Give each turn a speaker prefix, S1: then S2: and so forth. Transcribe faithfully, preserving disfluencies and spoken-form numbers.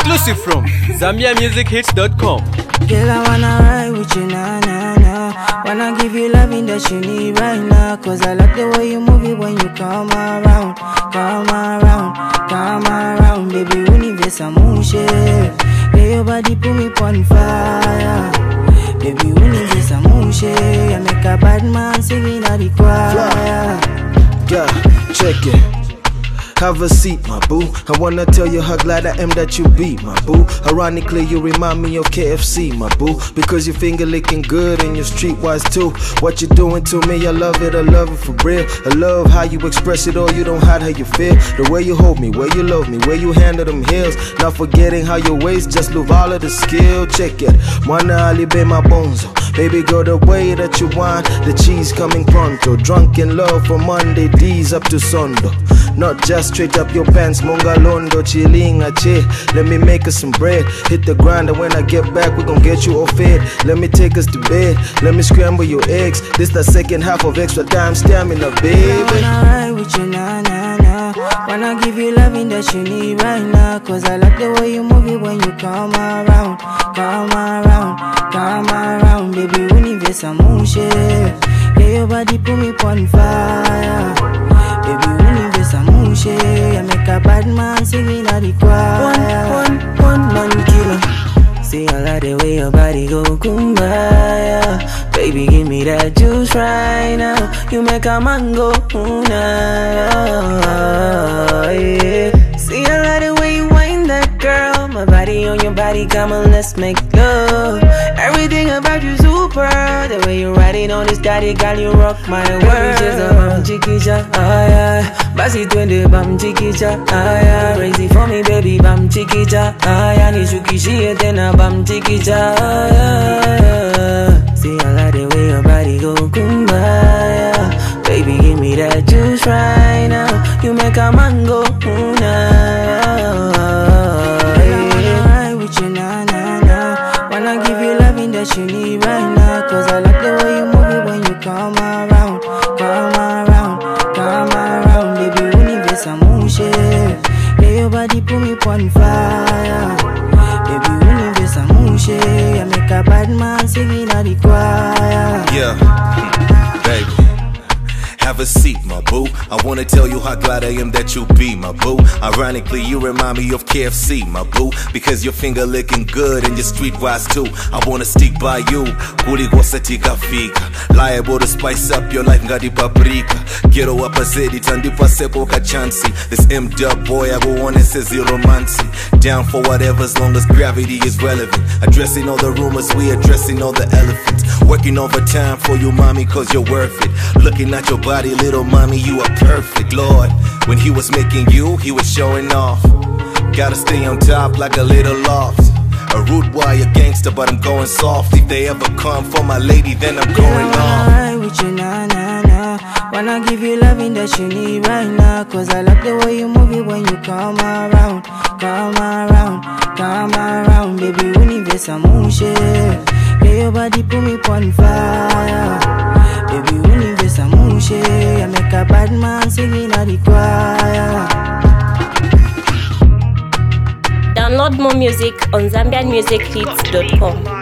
S1: Exclusive from Zambia Music Hits dot com.
S2: Girl, I wanna ride with you, nah, nah, nah. Wanna give you loving that you need right now. Cause I like the way you move it when you come around. Come around, come around. Baby, universe, I'm mushy. Yeah, your body put me on fire. Baby, universe, I'm mushy. I make a bad man singing at the choir.
S3: Yeah, check it. Have a seat, my boo. I wanna tell you how glad I am that you be, my boo. Ironically, you remind me of K F C, my boo. Because your finger licking good and you're streetwise too. What you doing to me, I love it, I love it for real. I love how you express it all, you don't hide how you feel. The way you hold me, way you love me, way you handle them hills. Not forgetting how your waist just love all of the skill. Check it, wanna ali be my bonzo. Baby girl, the way that you want, the cheese coming pronto. Drunk in love from Monday, D's up to Sunday. Not just straight up your pants, mongalondo, chilling a che. Let me make us some bread, hit the grind, and when I get back, we gon' get you all fed. Let me take us to bed, let me scramble your eggs. This the second half of extra time stamina, baby.
S2: I wanna ride with you, nah, nah, nah. Wanna give you loving that you need right now. Cause I like the way you move it when you come around. Come around, come around. Baby, universe, I'm mushy. Yeah, your body put me on fire. Baby, universe, I'm mushy. I make a bad man singing at the choir. One, one, one man killer. See, I like the way your body go kumbaya. Baby, give me that juice right now. You make a man go, ooh, nah, yeah. See, I like the way you wind that girl. My body on your body, come on, let's make love. Everything about you super. The way you riding on this daddy, girl, you rock my world. Baby, just a bam chiquita, ah yeah. Basi twende bam chiquita, ah yeah. Crazy for me, baby, bam chiquita, ah yeah. Nishukishie tena bam chiquita, ah yeah. See, I like the way your body go kumbaya. Baby, give me that juice right now. You make a man go, ooh, nah. That you need right now. Cause I like the way you move it when you come around. Come around, come around. Baby, universe, I'm mushy. Yeah, your body put me on fire. Baby, universe, I'm mushy. I make a bad man singing at the choir.
S4: Yeah, baby, have a seat, my boo. I wanna tell you how glad I am that you be, my boo. Ironically, you remind me of K F C, my boo. Because your finger licking good and you're streetwise too. I wanna stick by you. Kuligosa tikafika. Liable to spice up your life, ngadi paprika. Ghetto up a zedi, tandipa sepo kachansi. This M-dub boy, I go on and says zero romancy. Down for whatever as long as gravity is relevant. Addressing all the rumors, we addressing all the elephants. Working overtime for you, mommy, cause you're worth it. Looking at your body, little mommy, you are perfect, Lord. When he was making you, he was showing off. Gotta stay on top like a little loft. A rude wire gangster, but I'm going soft. If they ever come for my lady, then I'm going off.
S2: I wanna ride with you, nah, nah, nah. Wanna give you loving that you need right now. Cause I like the way you move it when you come around. Come around, come around. Baby, universe, I'm mushy. Yeah, your body put me on fire. Baby, universe, I'm mushy. I make a bad man singing at the choir.
S5: Download more music on Zambian Music Hits dot com.